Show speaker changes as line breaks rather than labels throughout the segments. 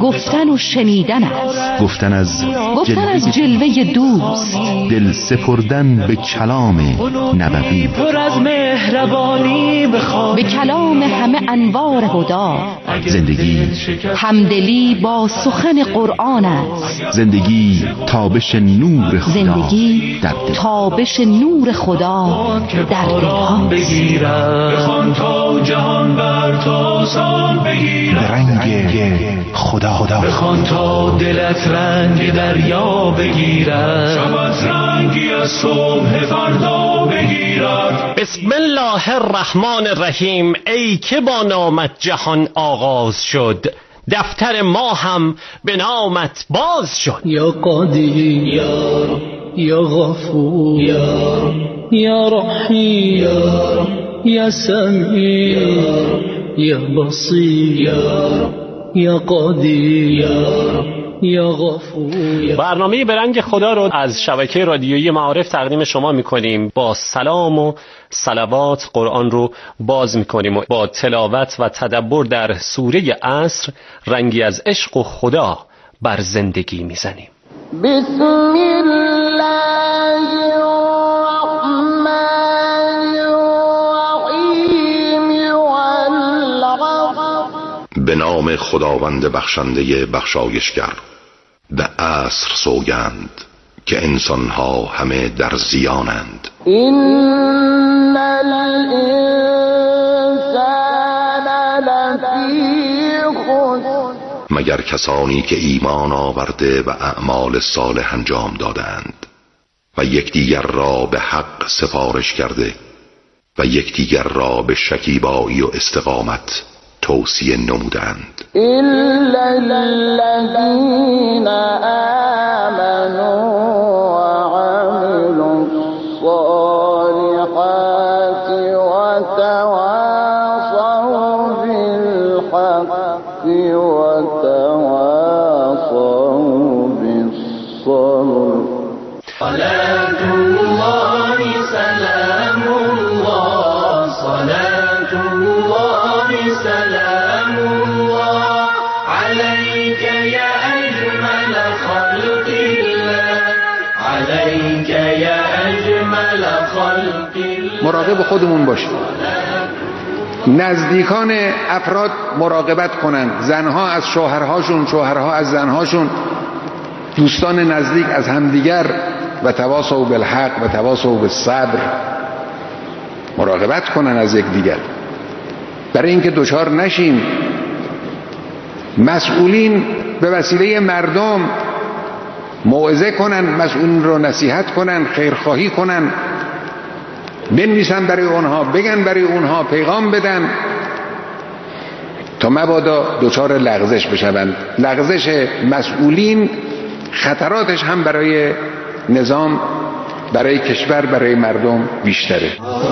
گفتن و شنیدن است.
گفتن از
جلوه دوست،
دل سپردن به کلام نبوی،
پر از مهربانی
به کلام همه انوار هدا.
زندگی
همدلی با سخن قرآن است.
زندگی تابش نور خدا
زندگی
در دل.
تابش نور خدا در دل هاست.
بخوان تا جهان بر تا سان بگیرد،
رنگ خدا
بخوان تا دلت رنگ دریا بگیرد، شبت رنگی از صبح فردا بگیرد.
بسم الله الرحمن الرحیم. ای که با نامت جهان آغاز شد، دفتر ما هم به نامت باز شد.
یا قادر یا غفور یا رحیم یا سمیع یا بصیر یا قادر یا غفور.
برنامه به رنگ خدا رو از شبکه رادیویی معارف تقدیم شما میکنیم. با سلام و صلوات قرآن رو باز میکنیم و با تلاوت و تدبر در سوره عصر رنگی از عشق و خدا بر زندگی میزنیم.
بسم الله الرحمن الرحیم.
به نام خداوند بخشنده بخشایشگر. به عصر سوگند که انسانها همه در زیانند.
این الانسان لفی خسر.
مگر کسانی که ایمان آورده و اعمال صالح انجام دادند و یکدیگر را به حق سفارش کرده و یکدیگر را به شکیبایی و استقامت توصیه نمودند.
إلا الذين آمنوا وعملوا الصالحات وتواصوا بالحق وتواصوا بالصبر.
صلاة الله سلام الله، صلاة الله سلام الله عليك يا أجمل خلق الله، عليك يا أجمل خلق الله.
مراقب خودمون باشیم. نزدیکان افراد مراقبت کنند. زنها از شوهرهاشون، شوهرها از زنهاشون، دوستان نزدیک از همدیگر. و تواصوا بالحق و تواصوا بالصبر. مراقبت کنن از یک دیگر برای اینکه دچار نشیم. مسئولین به وسیله مردم موعظه کنن، مسئولین رو نصیحت کنن، خیرخواهی کنن، بنویسن برای اونها، بگن برای اونها، پیغام بدن تا مبادا دچار لغزش بشوند. لغزش مسئولین خطراتش هم برای نظام، برای کشور، برای مردم بیشتره.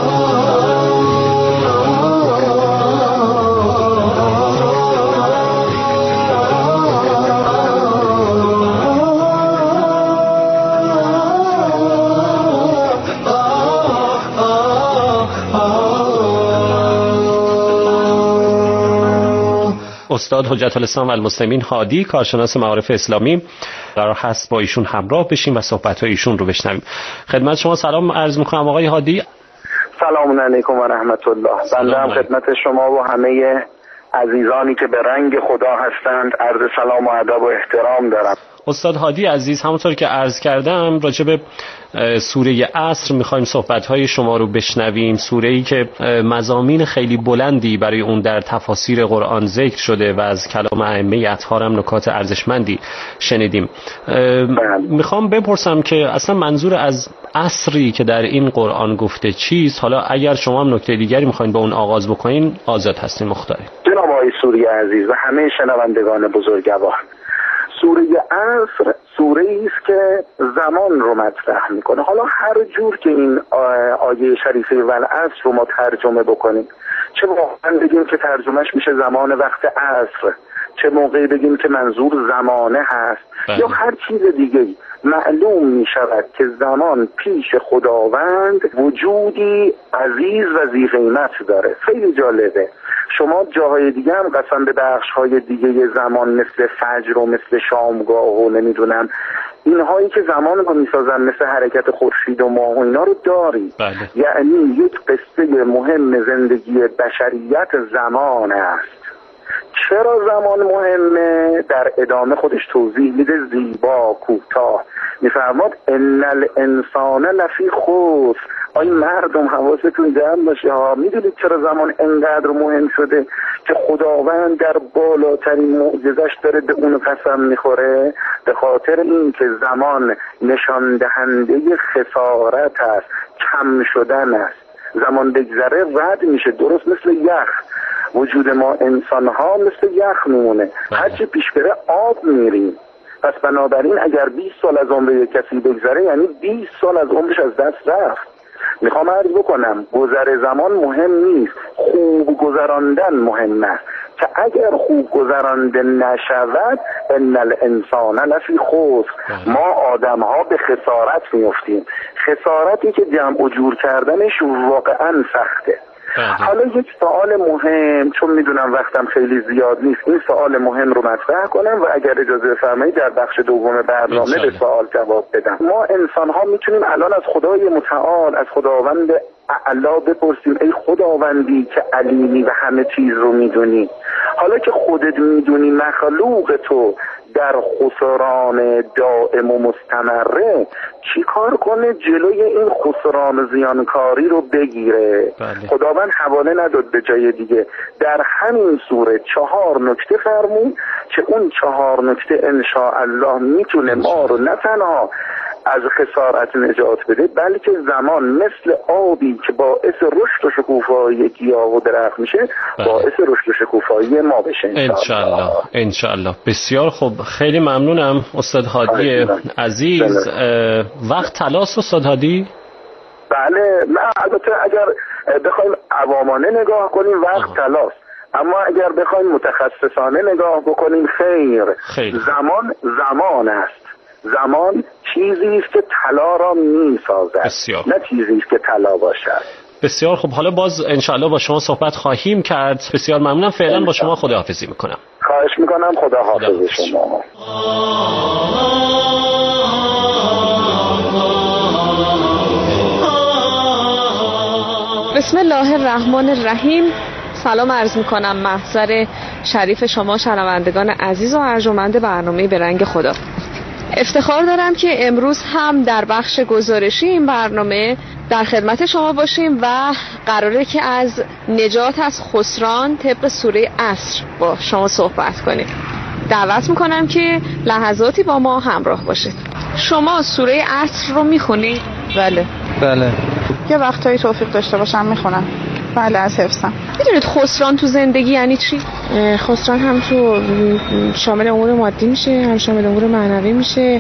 استاد حجت الاسلام و المسلمین هادی، کارشناس معارف اسلامی، قرار هست با ایشون همراه بشیم و صحبت‌های ایشون رو بشنویم. خدمت شما سلام عرض می‌کنم آقای هادی.
سلام علیکم و رحمت الله. بنده هم خدمت شما و همه عزیزانی که به رنگ خدا هستند عرض سلام و ادب و احترام دارم.
استاد هادی عزیز، همونطور که عرض کردم راجع به سوره عصر میخوایم صحبت‌های شما رو بشنویم. سوره‌ای که مضامین خیلی بلندی برای اون در تفاسیر قرآن ذکر شده و از کلام ائمه اطهار هم نکات ارزشمندی شنیدیم. میخوام بپرسم که اصلا منظور از عصری که در این قرآن گفته چیست؟ حالا اگر شما هم نکته دیگری میخواین با اون آغاز بکنین آزاد هستین مختاری.
جناب آقای سوری عزیز و همه شنوندگان بزرگوار، سوره عصر سوره‌ای است که زمان رو مطرح میکنه. حالا هر جور که این آیه شریفه والعصر رو ما ترجمه بکنیم، چه واقعا بگیم که ترجمهش میشه زمان وقت عصر، چه موقعی بگیم که منظور زمانه هست یا هر چیز دیگه، معلوم می شود که زمان پیش خداوند وجودی عزیز و ذی قیمت داره. خیلی جالبه. شما جاهای دیگه هم قسم به بخش‌های دیگه زمان مثل فجر و مثل شامگاه و نمیدونم اینهایی که زمان رو میسازن مثل حرکت خورشید و ماه و اینا رو داری. یعنی یک قصه مهم زندگی بشریت زمان است. چرا زمان مهمه؟ در ادامه خودش توضیح میده زیبا کوتاه. میفرماد ان الانسان لفی خسر. آی مردم حواستون جمع باشه ها. میدونید چرا زمان انقدر مهم شده که خداوند در بالاترین معجزش داره به اون قسم میخوره؟ به خاطر این که زمان نشان دهنده خسارت است، کم شدن است. زمان بگذره رد میشه، درست مثل یخ. وجود ما انسان ها مثل یخ میمونه، هرچی پیش بره آب میریم. پس بنابراین اگر 20 سال از عمر یک کسی بگذره یعنی 20 سال از عمرش از دست رفت. میخوام عرض بکنم گذر زمان مهم نیست، خوب گذراندن مهمه، که اگر خوب گذرانده نشود ان الانسان لفی خسر. ما آدم ها به خسارت میفتیم، خسارتی که جمع و جور کردنش واقعا سخته. حالا یک سوال مهم، چون میدونم وقتم خیلی زیاد نیست، این سوال مهم رو مطرح کنم و اگر اجازه بفرمایید در بخش دوم برنامه به سوال جواب بدم. ما انسان ها میتونیم الان از خدای متعال، از خداوند اعلا بپرسیم ای خداوندی که علیمی و همه چیز رو میدونی، حالا که خودت میدونی مخلوق تو در خسران دائم و مستمره، چی کار کنه جلوی این خسران و زیانکاری رو بگیره؟ خداوند حواله نداد به جای دیگه، در همین سوره 4 نکته فرمود که اون 4 نکته انشاءالله میتونه ما رو نه تنها از خسارت نجات بده، بلکه زمان مثل آبی که باعث رشد و شکوفایی گیاه و درخت میشه باعث رشد و شکوفایی ما بشه
انشالله. انشالله. بسیار خوب، خیلی ممنونم استاد هادی عزیز. وقت طلاست استاد هادی؟
بله، البته اگر بخوایم عوامانه نگاه کنیم وقت طلاست، اما اگر بخوایم متخصصانه نگاه بکنیم خیر. زمان است. زمان چیزی است که طلا را می‌سازد، نه چیزی است که طلا باشد.
بسیار خوب، حالا باز انشالله با شما صحبت خواهیم کرد. بسیار ممنونم. فعلا با شما خداحافظی میکنم.
خواهش میکنم. خداحافظ شما.
بسم الله الرحمن الرحیم. سلام عرض میکنم محضر شریف شما شنوندگان عزیز و ارجمند برنامه به رنگ خدا. افتخار دارم که امروز هم در بخش گزارشی این برنامه در خدمت شما باشیم و قراره که از نجات از خسران طبق سوره عصر با شما صحبت کنیم. دعوت میکنم که لحظاتی با ما همراه باشید. شما سوره عصر رو میخونید؟
بله.
یه وقتایی توفیق داشته باشم میخونم. بله، از حفظم.
میدونید خسران تو زندگی یعنی چی؟
خسران هم تو شامل امور مادی میشه، هم شامل امور معنوی میشه.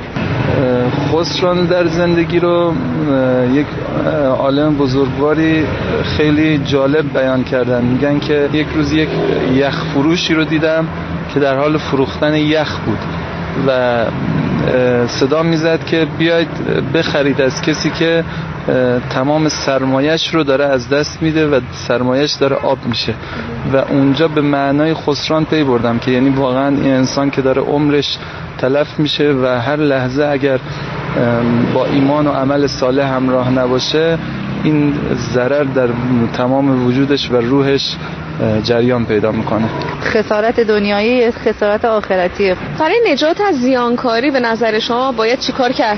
خسران در زندگی رو یک عالم بزرگواری خیلی جالب بیان کردن. میگن که یک روز یک یخ فروشی رو دیدم که در حال فروختن یخ بود و صدا میزد که بیاید بخرید از کسی که تمام سرمایش رو داره از دست میده و سرمایش داره آب میشه. و اونجا به معنای خسران پی بردم که یعنی واقعا این انسان که داره عمرش تلف میشه و هر لحظه اگر با ایمان و عمل صالح همراه نباشه این ضرر در تمام وجودش و روحش جریان پیدا میکنه.
خسارت دنیایی، خسارت آخرتی.
برای نجات از زیانکاری به نظر شما باید چیکار کرد؟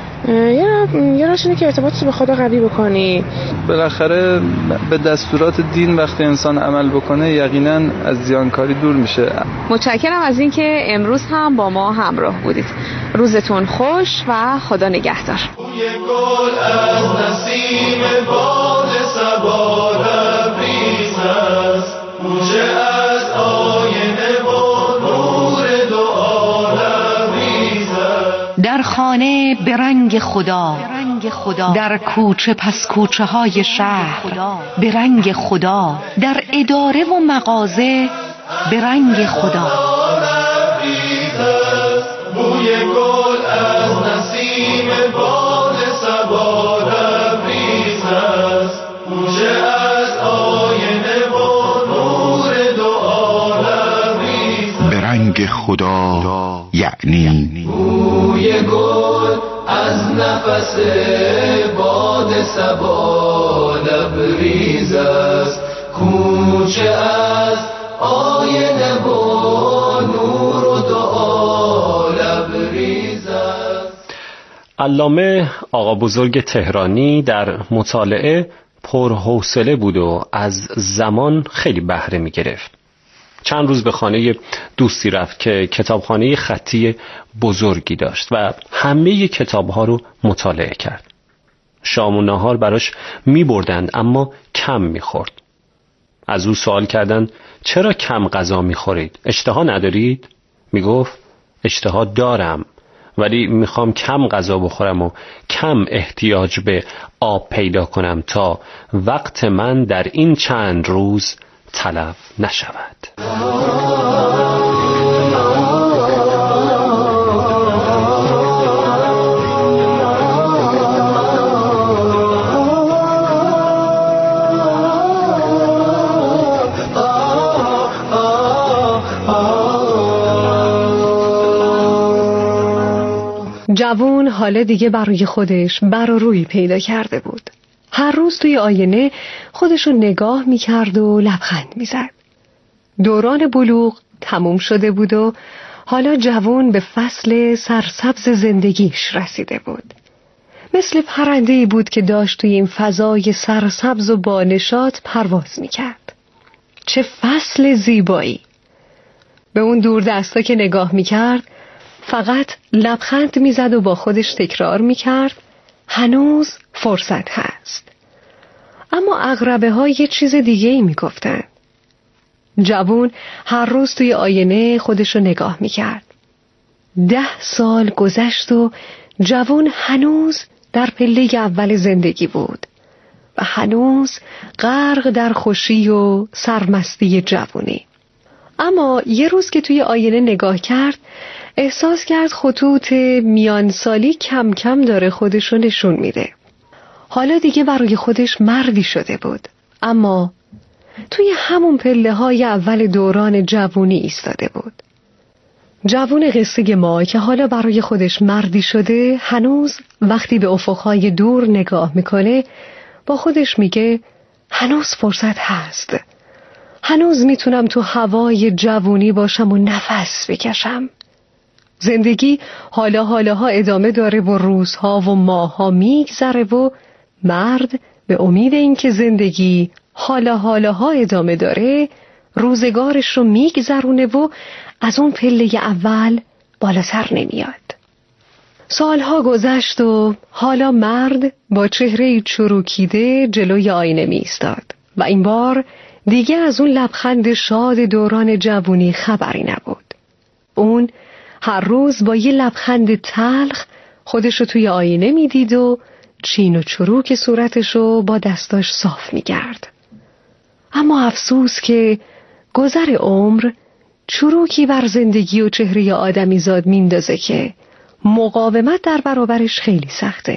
یه راهش اینه که ارتباطی به خدا قوی بکنی.
بالاخره به دستورات دین وقتی انسان عمل بکنه یقینا از زیانکاری دور میشه.
متشکرم از اینکه امروز هم با ما همراه بودید. روزتون خوش و خدا نگهدار.
بوی گل از نسیم باد صبا لبریز است، موجه از آینه و نور دعا لبریز است.
در خانه به رنگ خدا، در کوچه پس کوچه های شهر به رنگ خدا، در اداره و مغازه به رنگ خدا.
خدا یعنی
بوی گل از نفس باد صبا لبریز است، کوچه از آینه و نور و دعا لبریز است.
علامه آقا بزرگ تهرانی در مطالعه پرحوصله بود و از زمان خیلی بهره می گرفت. چند روز به خانه دوستی رفت که کتابخانه خطی بزرگی داشت و همه کتابها رو مطالعه کرد. شام و نهار براش می بردند اما کم می خورد. از او سوال کردند چرا کم غذا می خورید؟ اشتها ندارید؟ می گفت اشتها دارم، ولی میخوام کم غذا بخورم و کم احتیاج به آب پیدا کنم تا وقت من در این چند روز تلف نشود.
جوون حالا دیگه برای خودش بر و روی پیدا کرده بود. هر روز توی آینه خودشو نگاه میکرد و لبخند میزد. دوران بلوغ تموم شده بود و حالا جوون به فصل سرسبز زندگیش رسیده بود. مثل پرنده‌ای بود که داشت توی این فضای سرسبز و بانشاط پرواز میکرد. چه فصل زیبایی! به اون دور دستا که نگاه میکرد فقط لبخند میزد و با خودش تکرار میکرد هنوز فرصت هست. اما عقربه ها یه چیز دیگه ای میگفتن. جوون هر روز توی آینه خودشو نگاه میکرد. 10 سال گذشت و جوون هنوز در پله اول زندگی بود و هنوز غرق در خوشی و سرمستی جوونی. اما یه روز که توی آینه نگاه کرد احساس کرد خطوط میانسالی کم کم داره خودشو نشون میده. حالا دیگه برای خودش مردی شده بود، اما توی همون پله های اول دوران جوونی ایستاده بود. جوون قصه ما که حالا برای خودش مردی شده هنوز وقتی به افقهای دور نگاه میکنه با خودش میگه هنوز فرصت هست. هنوز میتونم تو هوای جوونی باشم و نفس بکشم. زندگی حالاها ادامه داره و روزها و ماهها میگذره و مرد به امید اینکه زندگی حالاها ادامه داره روزگارش رو میگذرونه و از اون پله اول بالاتر نمیاد. سالها گذشت و حالا مرد با چهره چروکیده جلوی آینه میایستاد و این بار دیگه از اون لبخند شاد دوران جوونی خبری نبود. اون هر روز با یه لبخند تلخ خودشو توی آینه میدید و چین و چروک صورتشو با دستاش صاف میکرد. اما افسوس که گذر عمر چروکی بر زندگی و چهره آدمیزاد میندازه که مقاومت در برابرش خیلی سخته.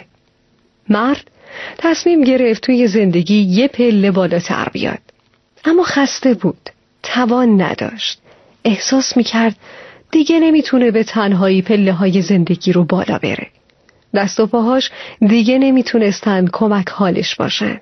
مرد تصمیم گرفت توی زندگی یه پله بالاتر بیاد، اما خسته بود، توان نداشت. احساس میکرد دیگه نمیتونه به تنهایی پله های زندگی رو بالا بره. دست و پاهاش دیگه نمیتونستن کمک حالش باشن.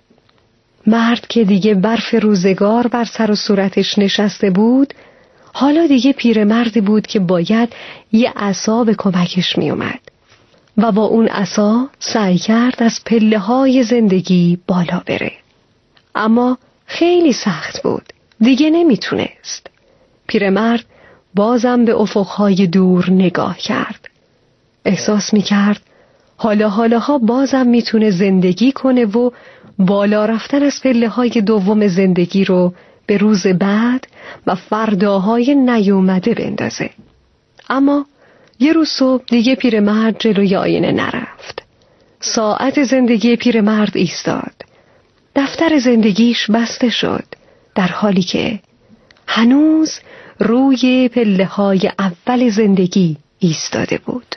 مرد که دیگه برف روزگار بر سر و صورتش نشسته بود حالا دیگه پیرمردی بود که باید یه عصا به کمکش میومد و با اون عصا سعی کرد از پله های زندگی بالا بره. اما خیلی سخت بود، دیگه نمیتونست. پیرمرد بازم به افقهای دور نگاه کرد. احساس میکرد حالاها بازم میتونه زندگی کنه و بالا رفتن از پله های دوم زندگی رو به روز بعد و فرداهای نیومده بندازه. اما یه روز صبح دیگه پیرمرد جلوی آینه نرفت. ساعت زندگی پیرمرد ایستاد. دفتر زندگیش بسته شد در حالی که هنوز روی پله های اول زندگی ایستاده بود.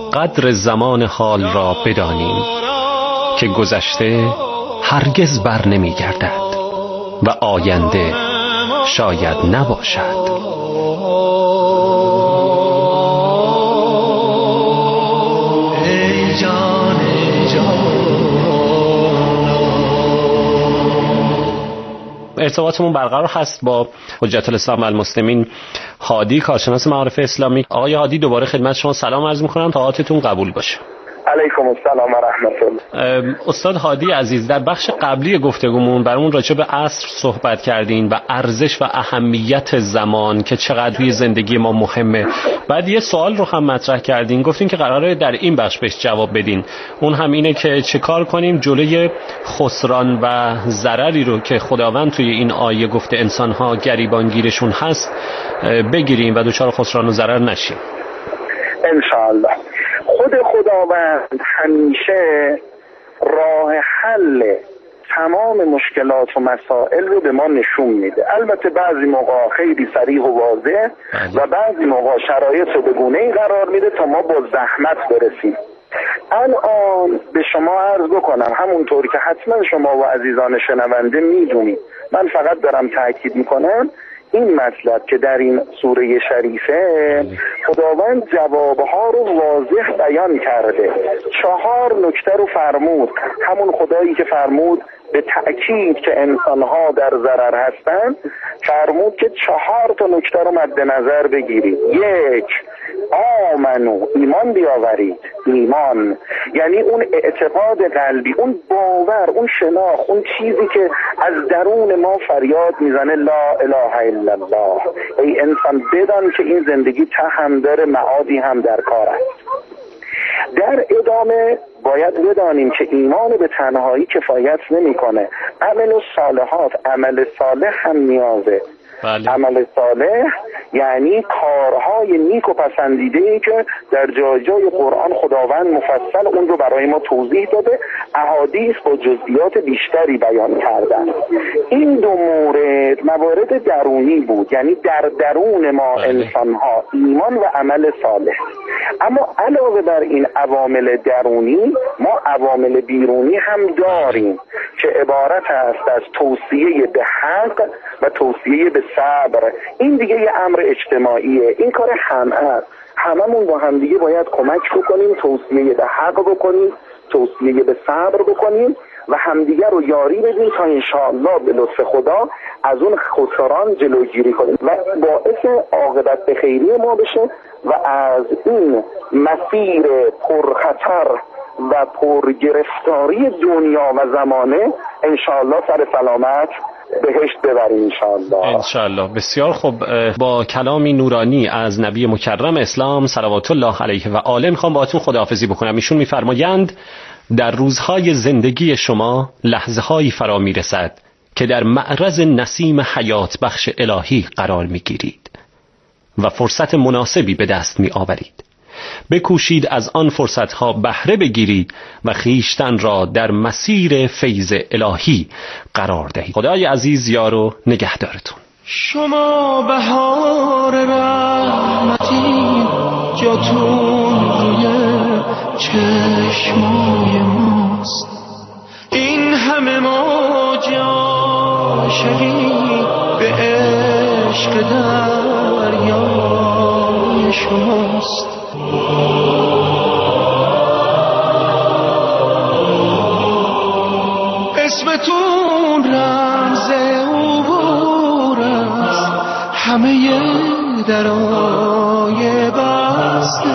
قدر زمان حال را بدانیم که گذشته هرگز بر نمی گردد و آینده شاید نباشد. ارتباطمون برقرار هست با حجت الاسلام و المسلمین هادی، کارشناس معارف اسلامی. آقای هادی، دوباره خدمت شما سلام عرض می‌کنم، طاعتتون قبول باشه.
علیکم السلام و رحمت الله.
استاد هادی عزیز، در بخش قبلی گفتگومون برامون راجع به عصر صحبت کردین و ارزش و اهمیت زمان که چقدر توی زندگی ما مهمه. بعد یه سوال رو هم مطرح کردین، گفتین که قراره در این بخش بهش جواب بدین. اون هم اینه که چه کار کنیم جلوی خسران و ضرری رو که خداوند توی این آیه گفته انسان‌ها گریبانگیرشون هست بگیریم و دچار خسران و ضرر نشیم.
انشاءالله. خود خداوند همیشه راه حل تمام مشکلات و مسائل رو به ما نشون میده. البته بعضی موقع خیلی صریح و واضح و بعضی موقع شرایط رو به گونه‌ای قرار میده تا ما با زحمت برسیم. الان به شما عرض بکنم، همونطور که حتما شما و عزیزان شنونده میدونید، من فقط دارم تاکید میکنم این مطلب که در این سوره شریفه خداوند جوابها رو واضح بیان کرده. 4 نکته رو فرمود، همون خدایی که فرمود به تأکید که انسانها در ضرر هستند، فرمود که 4 تا نکته رو مد نظر بگیرید. 1. آمنو، ایمان بیاورید. ایمان یعنی اون اعتقاد قلبی، اون باور، اون شناخت، اون چیزی که از درون ما فریاد میزنه لا اله الا الله. ای انسان بدان که این زندگی ته هم داره، معادی هم در کار است. در ادامه باید بدانیم که ایمان به تنهایی کفایت نمیکنه. عمل صالحات، عمل صالح هم نیازه. بله. عمل صالح یعنی کارهای نیک و پسندیده‌ای که در جای جای قرآن خداوند مفصل اون رو برای ما توضیح داده، احادیث با جزئیات بیشتری بیان کردن. این 2 موارد درونی بود، یعنی در درون ما انسان‌ها ایمان و عمل صالح. اما علاوه بر این عوامل درونی ما عوامل بیرونی هم داریم که عبارت است از توصیه به حق و توصیه به صبر. این دیگه یه امر اجتماعیه، این کار هممون با هم دیگه باید کمک بکنیم، توصیه به حق بکنیم، توصیه به صبر بکنیم و همدیگه رو یاری بدیم تا انشاءالله به لطف خدا از اون خسران جلوگیری کنیم و باعث عاقبت به خیری ما بشه و از این مسیر پرخطر و پرگرفتاری دنیا و زمانه انشاءالله سر سلامت بهشت ببریم
انشاءالله. بسیار خوب. با کلامی نورانی از نبی مکرم اسلام صلوات الله علیه و آله میخوام باهاتون خداحافظی بکنم. ایشون میفرمایند در روزهای زندگی شما لحظه‌هایی فرا میرسد که در معرض نسیم حیات بخش الهی قرار میگیرید و فرصت مناسبی به دست میآورید. بکوشید از آن فرصتها بهره بگیرید و خیشتن را در مسیر فیض الهی قرار دهید. خدای عزیز یار و نگهدارتون.
شما بهار رحمتی، جاتون روی چشمای ماست. این همه ما جاشقی به عشق دریای شماست. اسمتون رمز عبور است، همه درای بسته.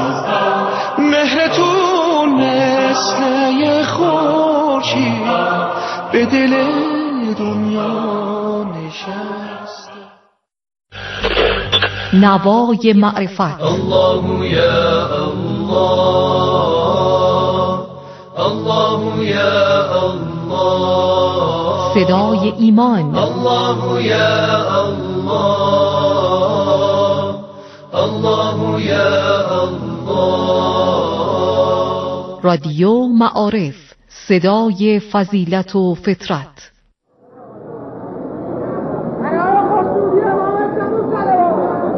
مهرتون مثل یه خورشید به دل دنیا نشسته.
نوای معرفت.
الله یا الله، الله یا الله،
صدای ایمان.
الله یا الله، الله یا الله.
رادیو معارف، صدای فضیلت و فطرت.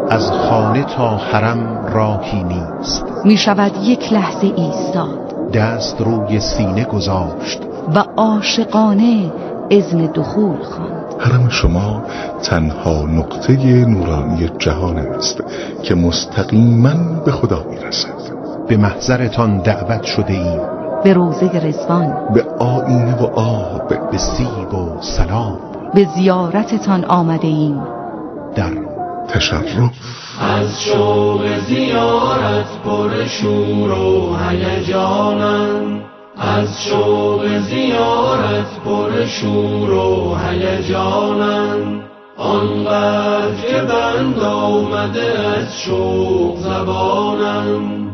از خانه تا حرم راهی نیست.
می شود یک لحظه ایستاد،
دست روی سینه گذاشت
و عاشقانه اذن دخول خواند.
حرم شما تنها نقطه نورانی جهان است که مستقیما به خدا میرسد.
به محضرتان دعوت شده ایم،
به روضه رضوان،
به آینه و آب،
به سیب و سلام.
به زیارتتان آمده ایم،
در تشرف.
از شوق زیارت پر شور و هیجانم، از شوق زیارت پر شور و هیجانم، آنقدر که بند آمده از شوق زبانم،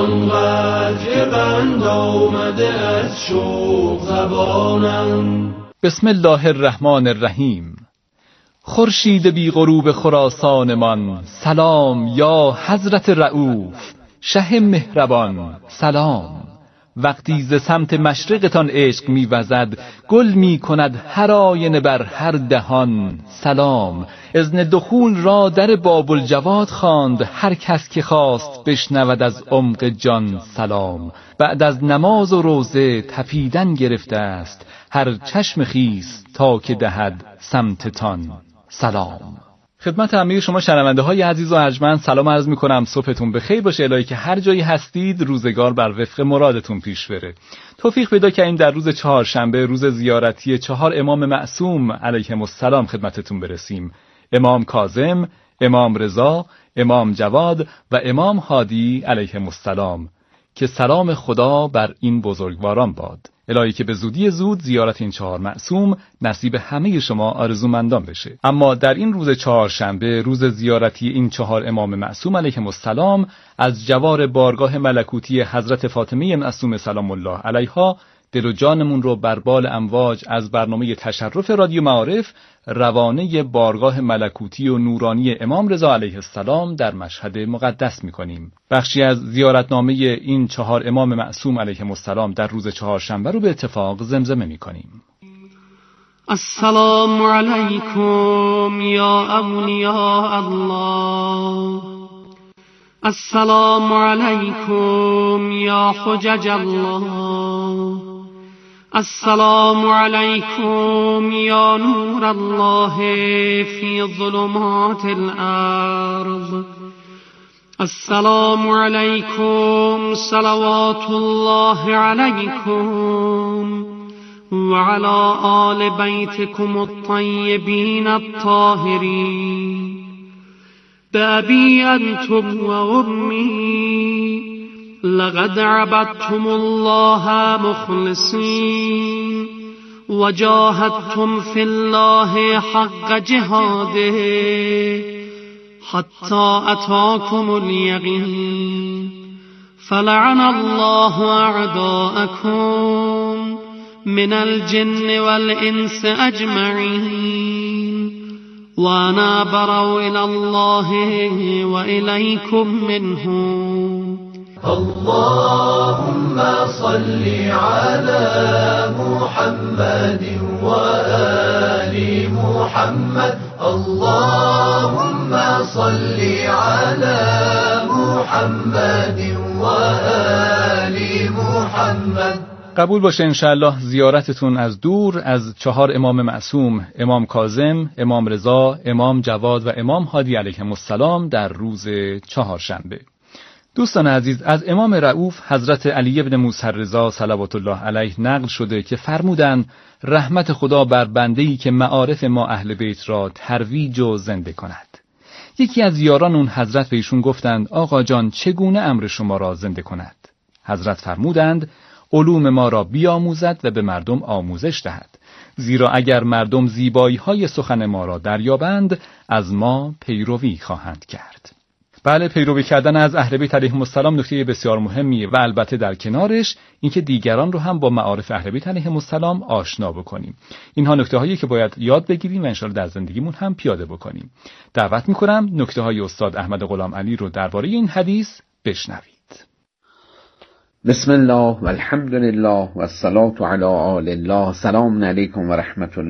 آنقدر که بند آمده از شوق زبانم.
بسم الله الرحمن الرحیم. خورشید بی غروب خراسانمان، سلام یا حضرت رؤوف شه مهربان، سلام. وقتی ز سمت مشرقتان عشق می‌وزد، گل می‌کند هر آینه بر هر دهان، سلام. اذن دخول را در باب الجواد خواند، هر کس که خواست بشنود از عمق جان، سلام. بعد از نماز و روزه تپیدن گرفته است، هر چشم خیس تا که دهد سمتتان، سلام. خدمت همه شما شنونده های عزیز و ارجمند سلام عرض می کنم. صبحتون بخیر باشه. الهی که هر جایی هستید روزگار بر وفق مرادتون پیش بره. توفیق پیدا کردیم در روز چهارشنبه، روز زیارتی 4 امام معصوم علیهم السلام خدمتتون برسیم. امام کاظم، امام رضا، امام جواد و امام هادی علیهم السلام، که سلام خدا بر این بزرگواران باد. الهی که به زودی زود زیارت این 4 معصوم نصیب همه شما آرزومندان بشه. اما در این روز چهارشنبه، روز زیارتی این 4 امام معصوم علیهم السلام، از جوار بارگاه ملکوتی حضرت فاطمه معصومه سلام الله علیها، دل و جانمون رو بر بال امواج از برنامه تشرف رادیو معارف روانه بارگاه ملکوتی و نورانی امام رضا علیه السلام در مشهد مقدس می‌کنیم. بخشی از زیارتنامه این 4 امام معصوم علیهم السلام در روز چهارشنبه رو به اتفاق زمزمه می‌کنیم.
السلام علیکم یا اولیاء الله، السلام علیکم یا حجج الله، السلام علیکم یا نور الله فی ظلمات الارض، السلام علیکم صلوات الله علیکم وعلى آل بیتکم الطیبین الطاهرین، بأبي أنتم وأمي لقد عبدتم الله مخلصين وجاهدتم في الله حق جهاده حتى أتاكم اليقين، فلعن الله أعداءكم من الجن والإنس أجمعين، وأنا برأ إلى الله وإليكم منهم.
اللهم صل على محمد وآل محمد، اللهم صل على محمد وآل محمد.
قبول باشه انشاءالله زیارتتون از دور از 4 امام معصوم، امام کاظم، امام رضا، امام جواد و امام هادی علیهم السلام در روز چهارشنبه. دوستان عزیز، از امام رؤوف حضرت علی ابن موسی رضا صلوات الله علیه نقل شده که فرمودند رحمت خدا بر بنده‌ای که معارف ما اهل بیت را ترویج و زنده کند. یکی از یاران اون حضرت به ایشون گفتند آقا جان چگونه امر شما را زنده کند؟ حضرت فرمودند علوم ما را بیاموزد و به مردم آموزش دهد، زیرا اگر مردم زیبایی‌های سخن ما را دریابند از ما پیروی خواهند کرد. بله، پیروی کردن از اهل بیت علیهم السلام نکته بسیار مهمیه و البته در کنارش اینکه دیگران رو هم با معارف اهل بیت علیهم السلام آشنا بکنیم. اینها نکته‌هایی که باید یاد بگیریم و انشاءالله در زندگیمون هم پیاده بکنیم. دعوت می‌کنم نکته‌های استاد احمد غلام علی رو درباره این حدیث بشنوید.
بسم الله و الحمد لله و الصلاة علی آل الله. سلام علیکم و رحمت الله.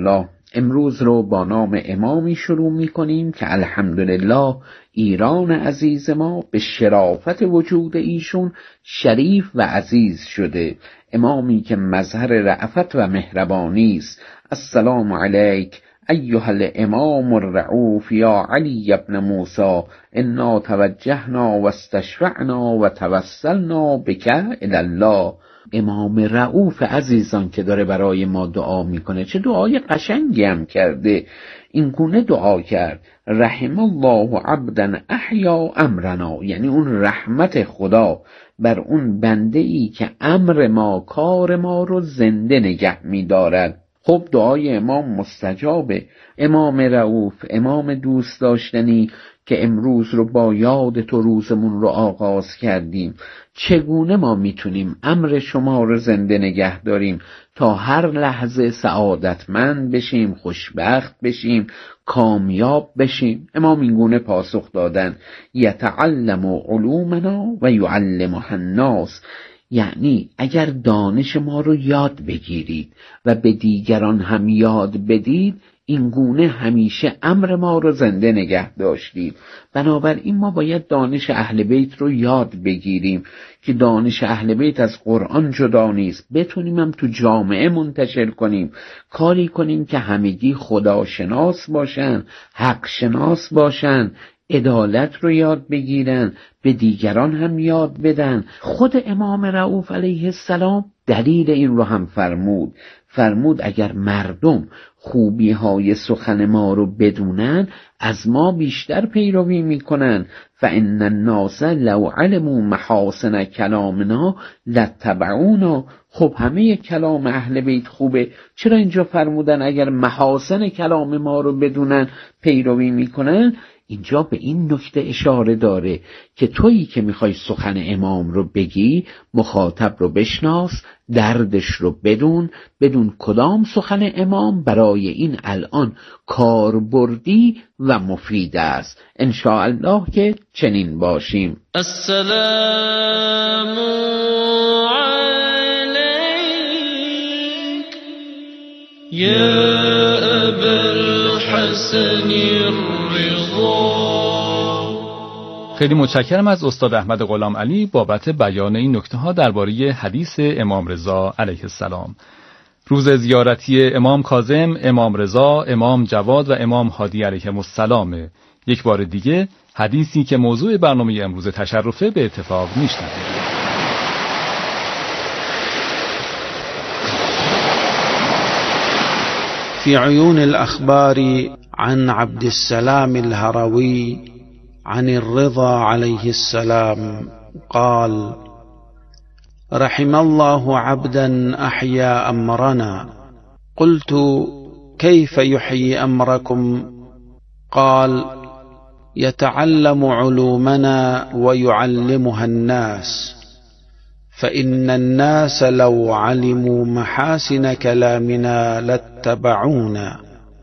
امروز رو با نام امامی شروع می‌کنیم که الحمدلله ایران عزیز ما به شرافت وجود ایشون شریف و عزیز شده. امامی که مظهر رأفت و مهربانی است. السلام علیک ایها الامام الرعوف یا علی ابن موسی انا توجهنا و استشفعنا و توسلنا بک الی الله. امام رعوف عزیزان که داره برای ما دعا میکنه، چه دعای قشنگی هم کرده. این گونه دعا کرد رحم الله عبدا احیا امرنا، یعنی اون رحمت خدا بر اون بنده ای که امر ما، کار ما رو زنده نگه میدارد. خب دعای امام مستجابه. امام رعوف، امام دوست داشتنی که امروز رو با یاد تو روزمون رو آغاز کردیم، چگونه ما میتونیم امر شما رو زنده نگه داریم تا هر لحظه سعادتمند بشیم، خوشبخت بشیم، کامیاب بشیم؟ امام این گونه پاسخ دادن یتعلم علومنا و یعلمها الناس، یعنی اگر دانش ما رو یاد بگیرید و به دیگران هم یاد بدید، این گونه همیشه امر ما رو زنده نگه داشتید. بنابراین ما باید دانش اهل بیت رو یاد بگیریم که دانش اهل بیت از قرآن جدا نیست، بتونیم هم تو جامعه منتشر کنیم، کاری کنیم که همگی خداشناس باشن، حق شناس باشن، عدالت رو یاد بگیرن، به دیگران هم یاد بدن. خود امام رعوف علیه السلام دلیل این رو هم فرمود اگر مردم خوبی های سخن ما رو بدونن، از ما بیشتر پیروی میکنن. فان الناس لو علموا محاسن کلامنا لاتبعونا. خب همه کلام اهل بیت خوبه، چرا اینجا فرمودن اگر محاسن کلام ما رو بدونن پیروی میکنن؟ اینجا به این نکته اشاره داره که تویی که میخوای سخن امام رو بگی، مخاطب رو بشناس، دردش رو بدون کدام سخن امام برای این الان کاربردی و مفید است. انشاءالله که چنین باشیم.
السلام علیک یا ابا الحسن
خیلی متشکرم از استاد احمد غلام علی بابت بیان این نکته ها درباره حدیث امام رضا علیه السلام. روز زیارتی امام کاظم، امام رضا، امام جواد و امام هادی علیهم السلام. یک بار دیگه حدیثی که موضوع برنامه امروز تشرفه به اتفاق میشنوید.
في عيون الأخبار عن عبد السلام الهروي عن الرضا عليه السلام قال: رحم الله عبدا أحيا أمرنا. قلت: كيف يحيي أمركم؟ قال: يتعلم علومنا ويعلمها الناس، فإن الناس لو علموا محاسن كلامنا لاتبعونا.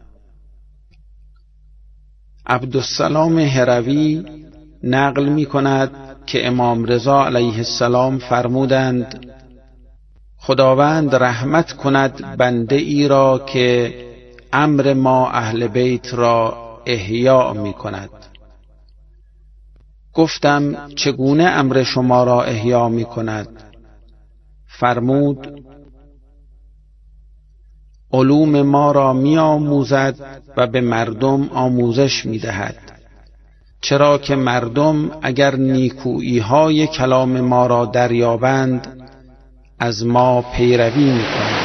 عبدالسلام هروی نقل می کند که امام رضا علیه السلام فرمودند: خداوند رحمت کند بنده ای را که امر ما اهل بیت را احیا می کند. گفتم: چگونه امر شما را احیا می کند؟ فرمود: علوم ما را می آموزد و به مردم آموزش می دهد، چرا که مردم اگر نیکویی های کلام ما را دریابند از ما پیروی می کنند.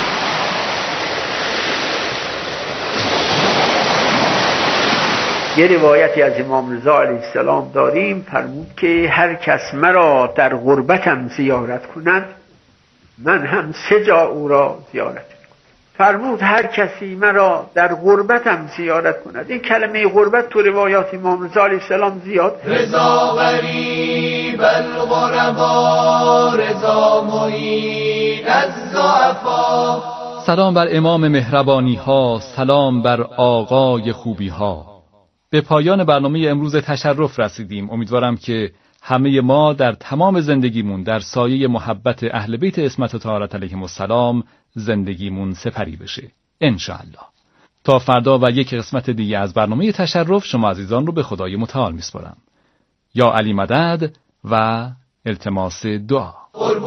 یه روایتی از امام رضا علیه السلام داریم، فرمود که هر کس مرا در غربتم زیارت کند، من هم 3 جا او را زیارت کنم. فرمود هر کسی مرا در غربتم زیارت کند. این کلمه غربت تو روایات امام رضا علیه السلام زیاد.
رضا غریب الغربا، رضا معین الضعفا.
سلام بر امام مهربانی ها، سلام بر آقای خوبی ها. به پایان برنامه امروز تشرف رسیدیم. امیدوارم که همه ما در تمام زندگیمون در سایه محبت اهل بیت عصمت و طهارت علیهم السلام زندگیمون سپری بشه. انشاءالله. تا فردا و یک قسمت دیگه از برنامه تشرف شما عزیزان رو به خدای متعال میسپارم. یا علی مدد و التماس دعا.